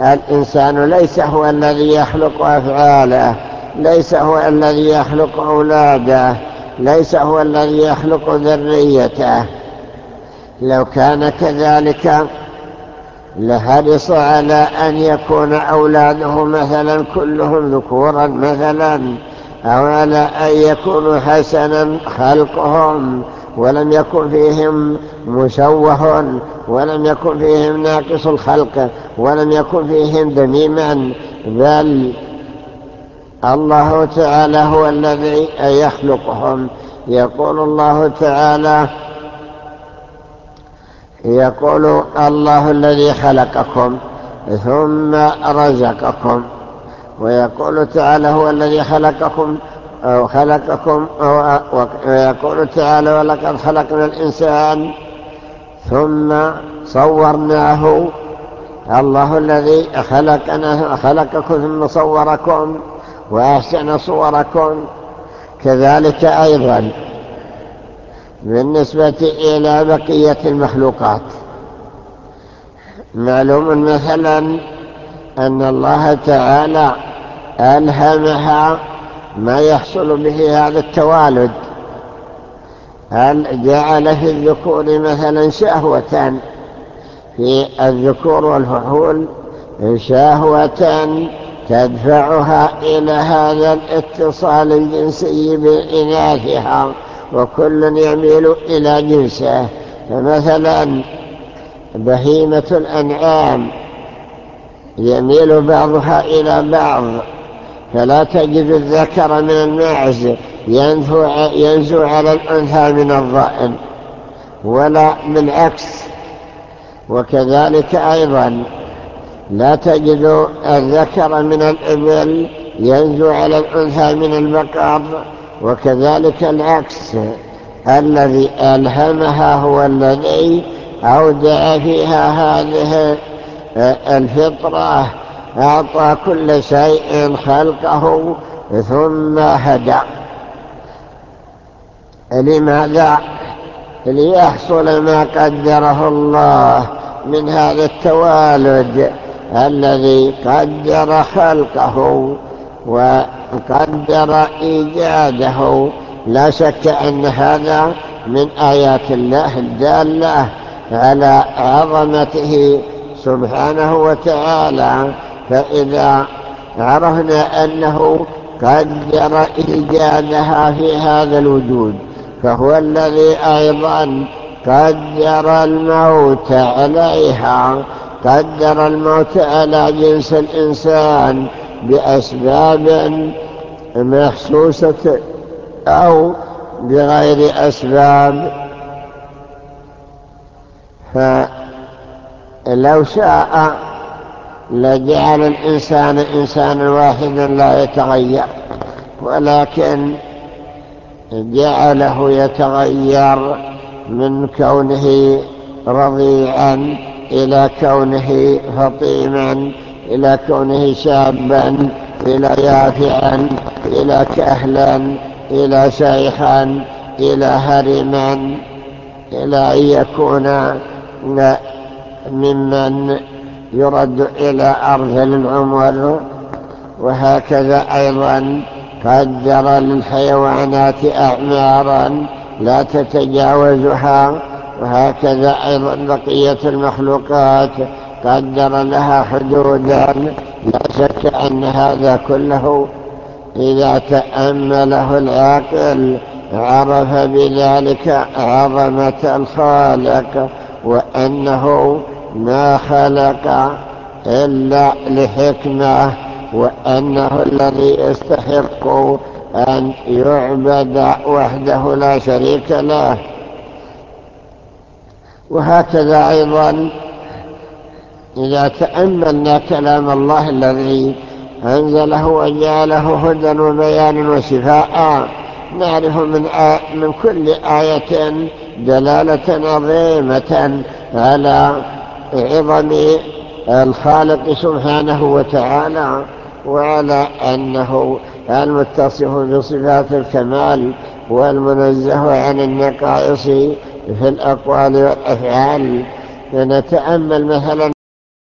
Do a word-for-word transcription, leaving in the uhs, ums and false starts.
الإنسان ليس هو الذي يخلق أفعاله، ليس هو الذي يخلق أولاده، ليس هو الذي يخلق ذريته. لو كان كذلك لحرص على أن يكون أولاده مثلا كلهم ذكورا مثلا، أو على أن يكونوا حسنا خلقهم ولم يكن فيهم مشوه، ولم يكن فيهم ناقص الخلق، ولم يكن فيهم دميما، بل الله تعالى هو الذي يخلقهم. يقول الله تعالى يقول الله الذي خلقكم ثم رزقكم، ويقول تعالى هو الذي خلقكم أو خلقكم أو ويقول تعالى ولقد خلقنا الإنسان ثم صورناه. الله الذي خلقنا خلقكم ثم صوركم وأحسن صوركم. كذلك أيضا بالنسبة إلى بقية المخلوقات، معلوم مثلا أن الله تعالى ألهمها ما يحصل به هذا التوالد، هل جعل في الذكور مثلا شهوة في الذكور والفحول، شهوة تدفعها إلى هذا الاتصال الجنسي بإناثها، وكل يميل إلى جنسه. فمثلا بهيمة الأنعام يميل بعضها إلى بعض، فلا تجد الذكر من الماعز ينزو على الأنثى من الضأن، ولا بالعكس. وكذلك أيضا لا تجد الذكر من الإبل ينزو على الأنثى من البقر، وكذلك العكس. الذي ألهمها هو الذي أودع فيها هذه الفطرة، أعطى كل شيء خلقه ثم هدى. لماذا؟ ليحصل ما قدره الله من هذا التوالد الذي قدر خلقه وقدر إيجاده. لا شك أن هذا من آيات الله الدالة على عظمته سبحانه وتعالى. فإذا عرفنا أنه قدر إيجادها في هذا الوجود، فهو الذي أيضا قدر الموت عليها، قدر الموت على جنس الإنسان بأسباب محسوسة أو بغير أسباب. فلو شاء لجعل الإنسان إنسانا واحدا لا يتغير، ولكن جعله يتغير من كونه رضيعا إلى كونه فطيما، إلى كونه شابا، إلى يافعا، إلى كهلا، إلى شيخا، إلى هرما، إلى أن يكون ممن يرد إلى أرذل العمر. وهكذا أيضا قدر للحيوانات أعمارا لا تتجاوزها، وهكذا أيضا بقية المخلوقات قدر لها حدودا. لا شك أن هذا كله إذا تأمله العاقل عرف بذلك عظمة الخالق، وأنه ما خلق إلا لحكمة، وأنه الذي يستحق أن يعبد وحده لا شريك له. وهكذا أيضا إذا تأملنا كلام الله الذي أنزله وجعله هدى وبيان وشفاء، نعرف من, آ... من كل آية دلالة عظيمة على عظم الخالق سبحانه وتعالى، وعلى أنه المتصف بصفات الكمال والمنزه عن النقائص في الأقوال والأفعال. فنتأمل مثلا